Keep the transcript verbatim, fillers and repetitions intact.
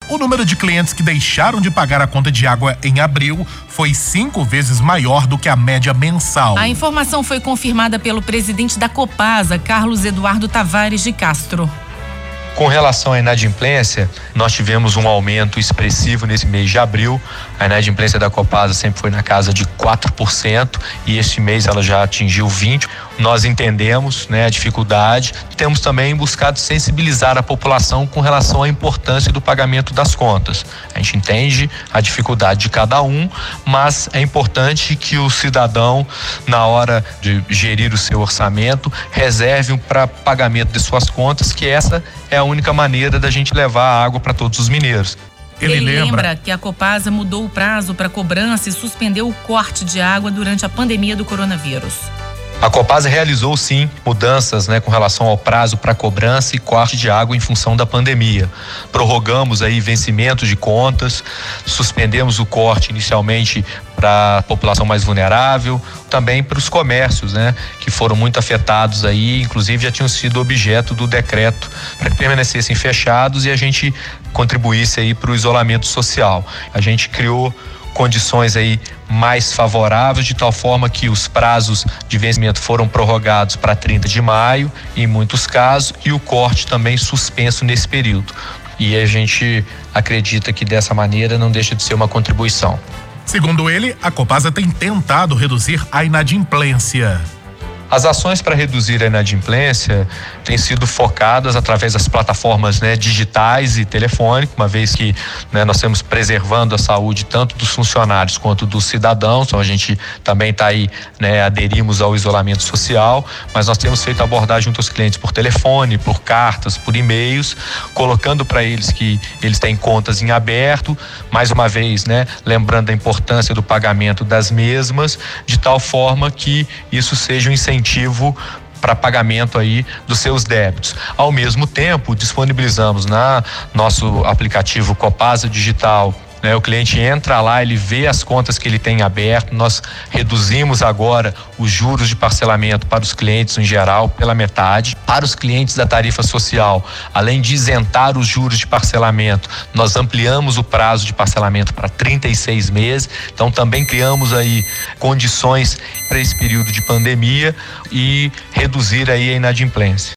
o número de clientes que deixaram de pagar a conta de água em abril foi cinco vezes maior do que a média mensal. A informação foi confirmada pelo presidente da Copasa, Carlos Eduardo Tavares de Castro. Com relação à inadimplência, nós tivemos um aumento expressivo nesse mês de abril. A inadimplência da Copasa sempre foi na casa de quatro por cento e este mês ela já atingiu vinte por cento. Nós entendemos, né, a dificuldade. Temos também buscado sensibilizar a população com relação à importância do pagamento das contas. A gente entende a dificuldade de cada um, mas é importante que o cidadão, na hora de gerir o seu orçamento, reserve para pagamento de suas contas, que essa é a única maneira da gente levar a água para todos os mineiros. Ele, Ele lembra... lembra que a Copasa mudou o prazo para cobrança e suspendeu o corte de água durante a pandemia do coronavírus. A Copasa realizou sim mudanças, né, com relação ao prazo para cobrança e corte de água em função da pandemia. Prorrogamos aí vencimentos de contas, suspendemos o corte inicialmente para a população mais vulnerável, também para os comércios, né, que foram muito afetados aí, inclusive já tinham sido objeto do decreto para que permanecessem fechados e a gente contribuísse aí para o isolamento social. A gente criou condições aí mais favoráveis, de tal forma que os prazos de vencimento foram prorrogados para trinta de maio, em muitos casos, e o corte também suspenso nesse período. E a gente acredita que dessa maneira não deixa de ser uma contribuição. Segundo ele, a Copasa tem tentado reduzir a inadimplência. As ações para reduzir a inadimplência têm sido focadas através das plataformas, né, digitais e telefônicas, uma vez que, né, nós estamos preservando a saúde tanto dos funcionários quanto dos cidadãos. Então a gente também está aí, né, aderimos ao isolamento social, mas nós temos feito abordagem junto aos clientes por telefone, por cartas, por e-mails, colocando para eles que eles têm contas em aberto, mais uma vez, né, lembrando a importância do pagamento das mesmas, de tal forma que isso seja um incentivo para pagamento aí dos seus débitos. Ao mesmo tempo, disponibilizamos na nosso aplicativo Copasa Digital, né, o cliente entra lá, ele vê as contas que ele tem aberto. Nós reduzimos agora os juros de parcelamento para os clientes em geral pela metade. Para os clientes da tarifa social, além de isentar os juros de parcelamento, nós ampliamos o prazo de parcelamento para trinta e seis meses. Então também criamos aí condições para esse período de pandemia e reduzir aí a inadimplência.